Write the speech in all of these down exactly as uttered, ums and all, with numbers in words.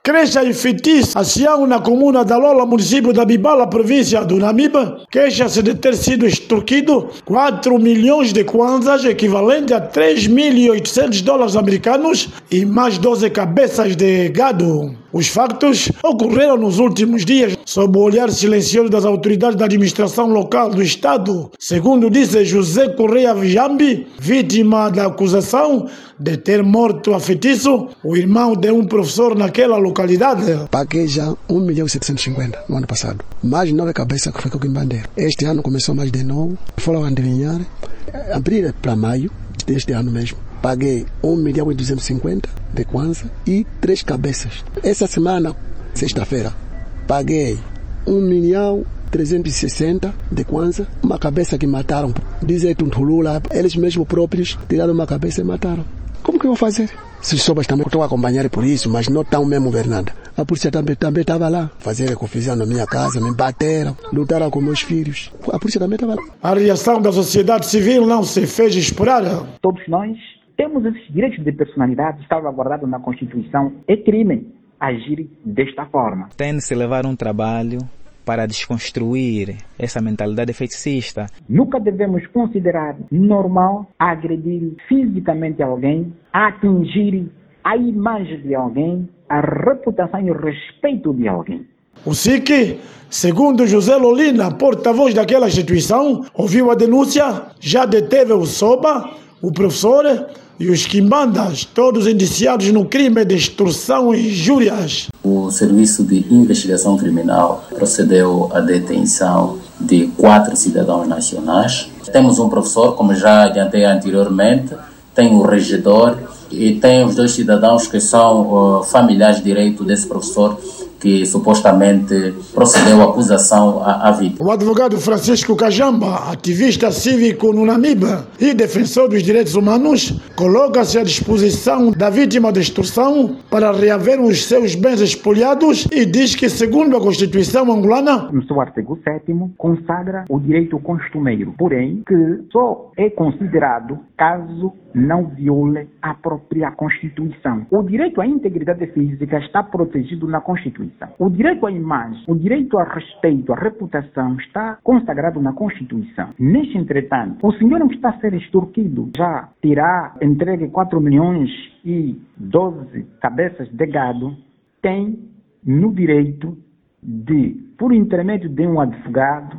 Crecha e Feitiço, ancião na comuna da Lola, município da Bibala, província do Namibe, queixa-se de ter sido extorquido quatro milhões de kwanzas, equivalente a três mil e oitocentos dólares americanos, e mais doze cabeças de gado. Os factos ocorreram nos últimos dias, sob o olhar silencioso das autoridades da administração local do estado. Segundo disse José Correia Vijambi, vítima da acusação de ter morto a Feitiço, o irmão de um professor naquela localidade. Paguei já um milhão e setecentos e cinquenta no ano passado. Mais nove cabeças que foi com o Bandeira. Este ano começou mais de novo. Foram adivinhar. Abril para maio deste ano mesmo. Paguei um milhão e duzentos e cinquenta de kwanza e três cabeças. Essa semana, sexta-feira, paguei um milhão trezentos e sessenta de kwanza, uma cabeça que mataram. Dizem Tuntulula, eles mesmos próprios tiraram uma cabeça e mataram. Como que eu vou fazer? Se os sobras também estão a acompanhar por isso, mas não estão mesmo ver nada. A polícia também também estava lá, fazer confusão na minha casa, me bateram, lutaram com meus filhos. A polícia também estava lá. A reação da sociedade civil não se fez esperar. Todos nós temos esses direitos de personalidade salvaguardados na Constituição. É crime agir desta forma. Tem de se levar um trabalho para desconstruir essa mentalidade feticista. Nunca devemos considerar normal agredir fisicamente alguém, atingir a imagem de alguém, a reputação e o respeito de alguém. O S I C, segundo José Lolina, porta-voz daquela instituição, ouviu a denúncia, já deteve o Soba, o professor e os quimbandas, todos indiciados no crime de extorsão e injúrias. O Serviço de Investigação Criminal procedeu à detenção de quatro cidadãos nacionais. Temos um professor, como já adiantei anteriormente, tem o regedor e tem os dois cidadãos que são uh, familiares de direito desse professor, que supostamente procedeu à acusação à, à vítima. O advogado Francisco Cajamba, ativista cívico no Namibe e defensor dos direitos humanos, coloca-se à disposição da vítima de extorsão para reaver os seus bens expoliados e diz que, segundo a Constituição angolana, no seu artigo sétimo, consagra o direito costumeiro, porém que só é considerado caso não viole a própria Constituição. O direito à integridade física está protegido na Constituição. O direito à imagem, o direito ao respeito, à reputação está consagrado na Constituição. Neste entretanto, o senhor que está a ser extorquido já terá entregue quatro milhões e doze cabeças de gado, tem no direito de, por intermédio de um advogado,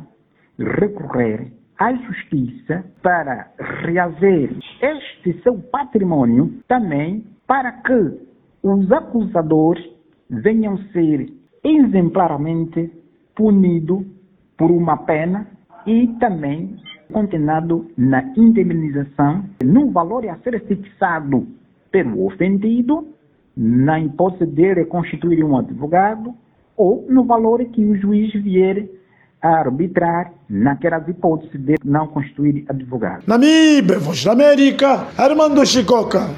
recorrer à justiça para reaver este seu patrimônio, também para que os acusadores venham ser exemplarmente punidos por uma pena e também condenado na indemnização no valor a ser fixado pelo ofendido, na hipótese de reconstituir um advogado, ou no valor que o juiz vier a arbitrar naquelas hipóteses de não constituir advogado. Namibe, Voz da América, Armando Chicoca.